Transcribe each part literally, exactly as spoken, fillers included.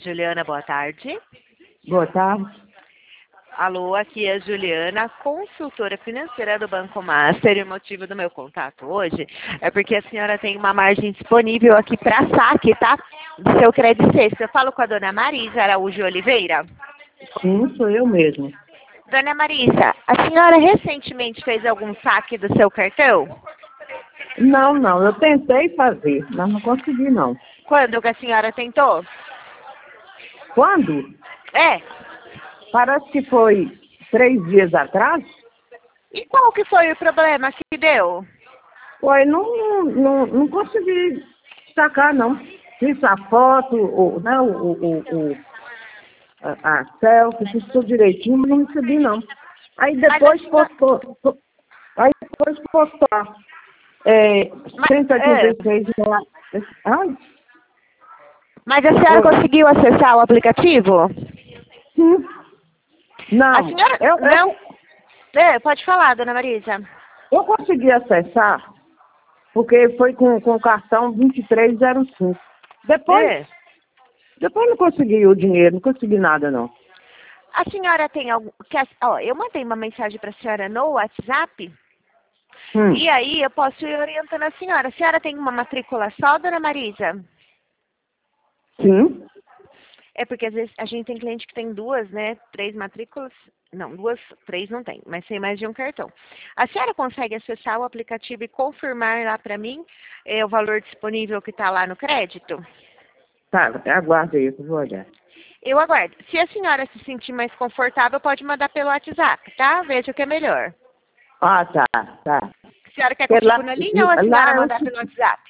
Juliana, boa tarde. Boa tarde. Alô, aqui é a Juliana, consultora financeira do Banco Master, e o motivo do meu contato hoje é porque a senhora tem uma margem disponível aqui para saque, tá? Do seu crédito sexto. Eu falo com a dona Marisa Araújo Oliveira. Sim, sou eu mesmo. Dona Marisa, a senhora recentemente fez algum saque do seu cartão? Não, não, eu tentei fazer, mas não consegui não. Quando que a senhora tentou? Quando? É. Parece que foi três dias atrás. E qual que foi o problema que deu? Foi, não, não, não consegui sacar não. Fiz a foto, o, né, o, o, o, a, a selfie, fiz tudo direitinho, mas não recebi não. Aí depois Mas a senhora... postou, aí depois postou, é, Mas, trinta é. e seis reais. Ai, Mas a senhora Oi. conseguiu acessar o aplicativo? sim. Não, A senhora... eu, Não? eu, É, pode falar, dona Marisa. eu consegui acessar, porque foi com, com o cartão vinte e três zero cinco. Depois, É. depois não consegui o dinheiro, não consegui nada não. A senhora tem algum... Que a... Ó, eu mandei uma mensagem para a senhora no WhatsApp, Hum. e aí eu posso ir orientando a senhora. A senhora tem uma matrícula só, dona Marisa? Sim. É porque às vezes a gente tem cliente que tem duas, né? Três matrículas. Não, duas, três não tem, mas tem mais de um cartão. A senhora consegue acessar o aplicativo e confirmar lá para mim é, o valor disponível que está lá no crédito? Tá, aguarda aí, eu vou olhar. Eu aguardo. Se a senhora se sentir mais confortável, pode mandar pelo WhatsApp, tá? Veja o que é melhor. Ah, tá, tá. A senhora quer que eu Porque lá, fique na linha ou a senhora lá eu, mandar pelo WhatsApp?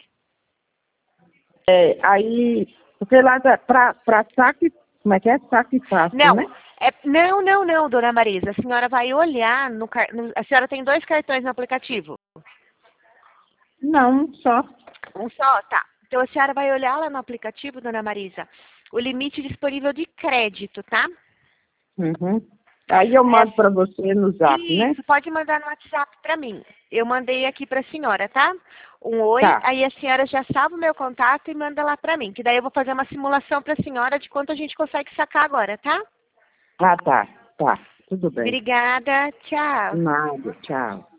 é, aí, porque lá para pra saque, como é que é? Saque fácil, Não, né? é, não, não, não, dona Marisa. A senhora vai olhar no, car- no... A senhora tem dois cartões no aplicativo? Não, só. Um só? Tá. Então a senhora vai olhar lá no aplicativo, dona Marisa, o limite disponível de crédito, tá? Uhum. Aí eu É, mando para você no zap, né? isso, pode mandar no WhatsApp para mim. Eu mandei aqui para a senhora, tá? Um oi, Tá. aí a senhora já salva o meu contato e manda lá para mim, que daí eu vou fazer uma simulação para a senhora de quanto a gente consegue sacar agora, tá? Ah, tá, tá. Tudo bem. Obrigada, tchau. Nada, tchau.